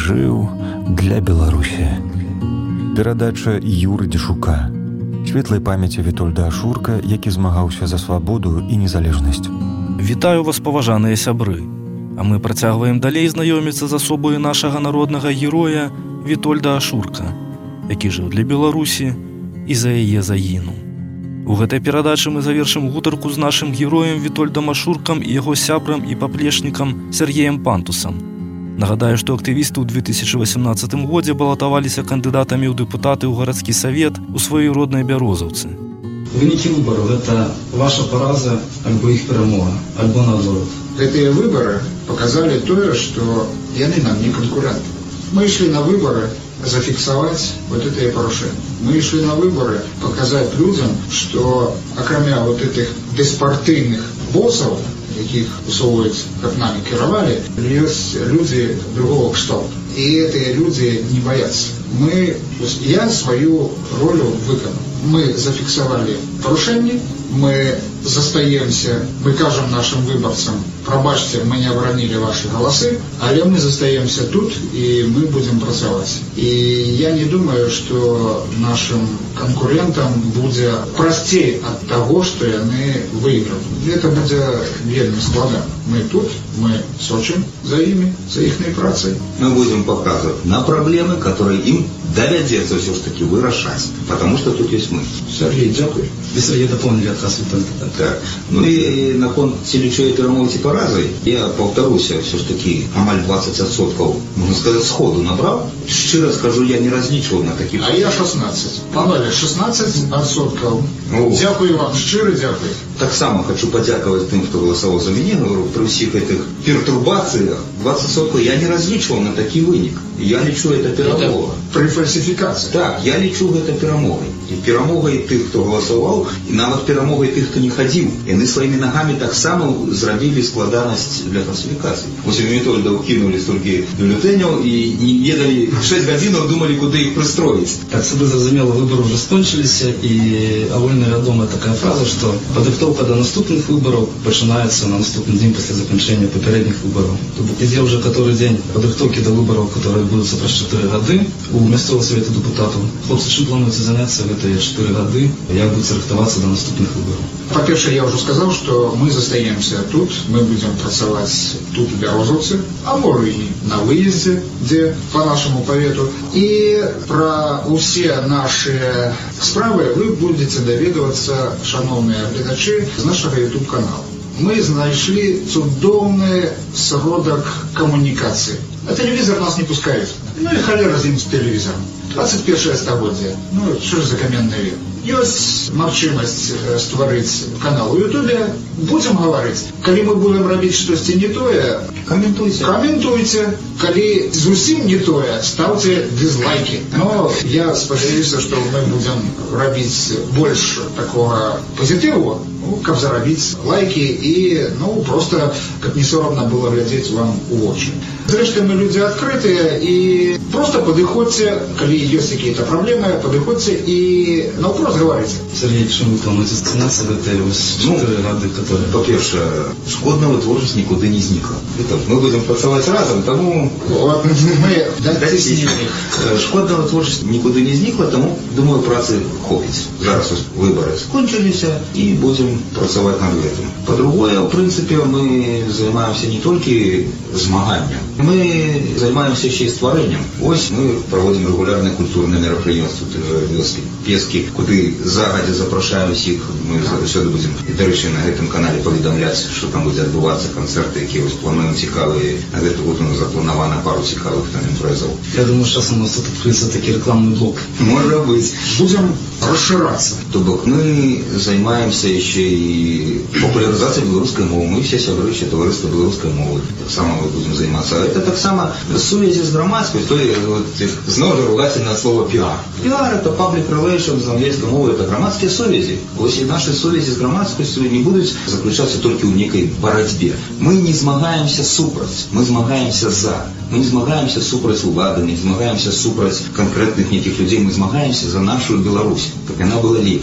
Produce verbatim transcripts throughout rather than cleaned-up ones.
жыў для Беларусі. Перадача Юры Дзешука. Светлай памяці Вітольда Ашурка, які змагаўся за свабоду і незалежнасць. Вітаю вас, паважаныя сябры. А мы працягваем далей знаёміцца з асобаю нашага народнага героя Вітольда Ашурка, які жыў для Беларусі і за яе загінуў. У гэтай перадачы мы завершым гутарку з нашым героем Вітольдам Ашуркам і яго сябрам і паплечнікам Сергеем Пантусам. Нагадаю, што актывісты ў две тысячы васямнаццатым годзе балатаваліся кандыдатамі ў дэпутаты ў гарадскі савет у сваёй роднай Бярозаўцы. Вынікі выбараў – гэта ваша параза альбо іх перамога, альбо наадварот. Гэтыя выбары показалі тое, што яны нам не канкуренты. Мы ішлі на выборы зафіксаваць вот этыя парушэнні. Мы ішлі на выборы показаць людзям, што акрамя вот этих беспартыйных босаў, якіх усоўваюць, каб намі кіравалі, ёсць людзі другого кшталту. І гэтыя людзі не баяцца. Мы, я сваю ролю выканаў. Мы зафіксавалі парушэнні, мы застаемся, мы кажам нашим выборцам: прабачце, мы не абаранілі ваши галасы, але мы застаемся тут і мы будем працаваць. І я не думаю, што нашим конкурентам будзе прасцей ад таго, што яны выйгралі. Это будзе вельмі складана. Мы тут, мы сочым за ими, за ихней працей. Мы будем показывать на проблемы, которые им доведется все ж таки вырашаць, потому что тут есть мы. Сергей, дякую. Ви, Сергей, дополнили отказ Витольда. Так. Ну и наконт ці лічої перамоги ці парази, я повторюся, все ж таки, амаль двадцять відсотків, можна сказати, сходу набрав. Щиро скажу, я не розлічував на такі. А я шістнадцять. Панове, шістнадцять відсотків. Ну, дякую вам, щиро дякую. Так само хочу подякувати тим, хто голосував за мене, говорю, при всіх этих пертурбаціях, двадцять відсотків я не розлічував на такий виник. Я лічу, це перемога. При фальсифікації. Так, я лічу, це перемогою. І перемогою тих, хто голосував, і навіть перемогою тих, хто не ходив. І вони своїми ногами так само зробили складаність для фальсифікації. Ось у Вітольда кинули стільки бюлетенів і не ведали, шість годин думали, куди їх пристроїти. Так собі зрозуміло, вибори вже скончилися, і довольно відома така фраза, що підготовка до наступних виборів починається на наступний день після закінчення попередніх виборів. Тобто іде вже який день підготовки до виборів, які будуть пройти чотири роки у місцевого совету депутатів. Хлопці, чим планується зайнятися в ці чотири роки, як будуть рихтуватися до наступних виборів? По-перше, я уже сказал, что мы застаемся тут, мы будем pracować тут в Бярозаўцы, а может и на выезде, где по нашему повету. И про все наши справы вы будете доведываться, шановные глядачи, з нашего YouTube-канала. Мы знайшли цудовный сродок коммуникации. А телевизор нас не пускает. Ну и холера з ним с телевизором. двадцять першае стагоддзе. Ну, що ж за каменный век. Ёсць магчымасць стварыць канал у Ютубе. Будзем гаварыць. Калі мы будем рабіць штосьці не тое, каментуйце. Каментуйце. Калі зусім не тое, ставце дизлайки. Но я спадзяюся, што мы будем рабіць больш такого позитиву, ну, каб зарабіць лайки і, ну, просто, каб не соромно было глядзець вам у вочы. Зрэшты, мы люди открытые, и просто подыходьте, коли есть какие-то проблемы, подыходьте и на вопрос говорите. Сергей, чим ви плануєте займатися в ці чотири роки, які... По-перше, шкодна творчість нікуди не зникла. Ми будемо працювати разом, тому... Вот, ми дійсно. Шкодна творчість нікуди не зникла, тому, думаю, праці хопить. Зараз вибори скончилися і будемо працювати над цим. По-друге, в принципі, ми займаємося не тільки змаганням, ми займаємося ще й створенням. Ось ми проводимо регулярне культурне мероприємство «Вёски Пески», куди загоді запрошуємо всіх. Ми сьогодні будемо, і, до речі, на цьому каналі повідомляти, що там будуть відбуватися концерти, які ось плануємо цікаві. На цей год у нас заплановано пару цікавих там імпрезів. Я думаю, що зараз у нас тут відкриється такий рекламний блок. Може бути. Будемо розширатися. Тобто ми займаємося ще і популяризацією білоруської мови. Ми всі сябри ще товариства білоруської мови. Так само ми будемо займатися. Це так само сувязі з громадськістю, знову ж ругательне слово піар. Піар – це public relations, з англійської мови, це громадські сувязі. Ось і наші сувязі з громадськістю не будуть заключатися тільки у некій боротьбі. Ми не змагаємося супроть, ми змагаємося за. Ми не змагаємося супроть влади, не змагаємося супроть конкретних неких людей, ми змагаємося за нашу Білорусь, щоб вона була ліпша.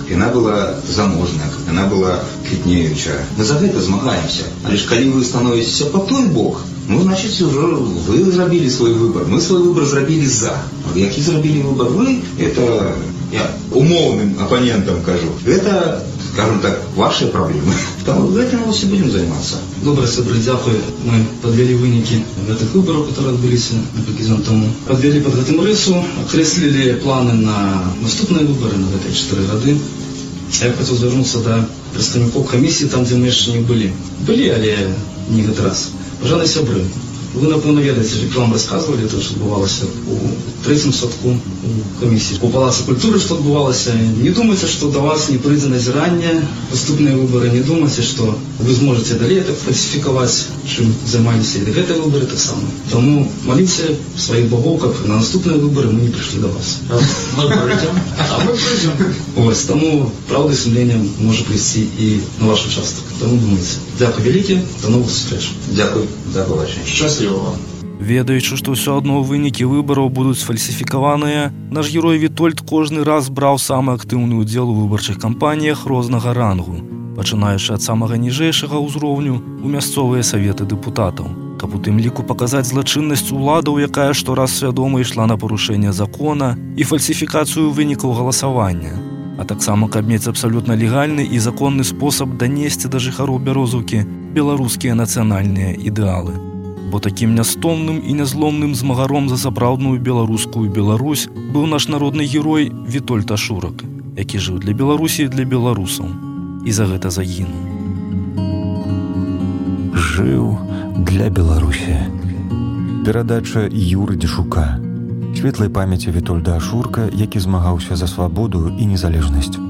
яна была заможная, яна была квітнеючая. Мы за гэта змагаемся. Але ж калі вы становіцеся по той бок, ну, значит, уже вы зрабілі свой выбор. Мы свой выбор зрабілі за. Які зрабілі выбор вы, это я умоўным оппонентам кажу. Это, скажем так, ваши проблемы. Тому гэтым мы все будем заниматься. Добрые сябры, дзякуй. Мы подвели вынікі гэтых выбораў, которые адбыліся некалькі дзён таму. Подвели под гэтым рысу, окреслили планы на наступныя выборы на гэтыя чатыры гады. Я хотел звярнуцца да прадстаўнікоў камісіі, там, дзе мы яшчэ не былі. Былі, але не гэты раз. Пажаны сябры, вы, напэўна, ведаеце, як вам рассказывали то, што адбывалася у трэцім садку у камісіі. У Палацы культуры, што адбывалася. Не думайце, што да вас не прыйдзе назіранне, наступныя выборы. Не думайце, што вы зможаце далей так фальсіфікаваць, чым займаліся і да гэтыя выборы таксама. Таму маліце сваіх богоў, каб на наступныя выборы мы не прыйшлі да вас. Мы прыйдзем, а мы прыйдзем. Ось, таму праўда і сумленнем можа прыйсці і на ваш участак. Таму думайце. Дзякуй вялікі, да новых сустрэч. Дзякуй, да побачення. Шчасліва вам. Ведаючы, што ўсё адно вынікі выбараў будуць сфальсіфікаваныя, наш герой Вітольд кожны раз браў самы актыўны ўдзел у выбарчых кампаніях рознага рангу, пачынаючы ад самага ніжэйшага ўзроўню ў мясцовыя саветы дэпутатаў, каб у тым ліку паказаць злачыннасць уладаў, якая штораз свядома ішла на парушэнне закона і фальсіфікацыю вынікаў галасавання, а таксама каб мець абсалютна легальны і законны спосаб данесці да жыхароў Бярозаўкі беларускія нацыянальныя ідэалы. Бо такім нястомным і нязломным змагаром за сапраўдную беларускую Беларусь быў наш народны герой Вітольд Ашурак, які жыў для Беларусі і для беларусаў, і за гэта загінуў. Жыў для Беларусі. Перадача Юры Дзішука. Светлай памяці Вітольда Ашурка, які змагаўся за свабоду і незалежнасць.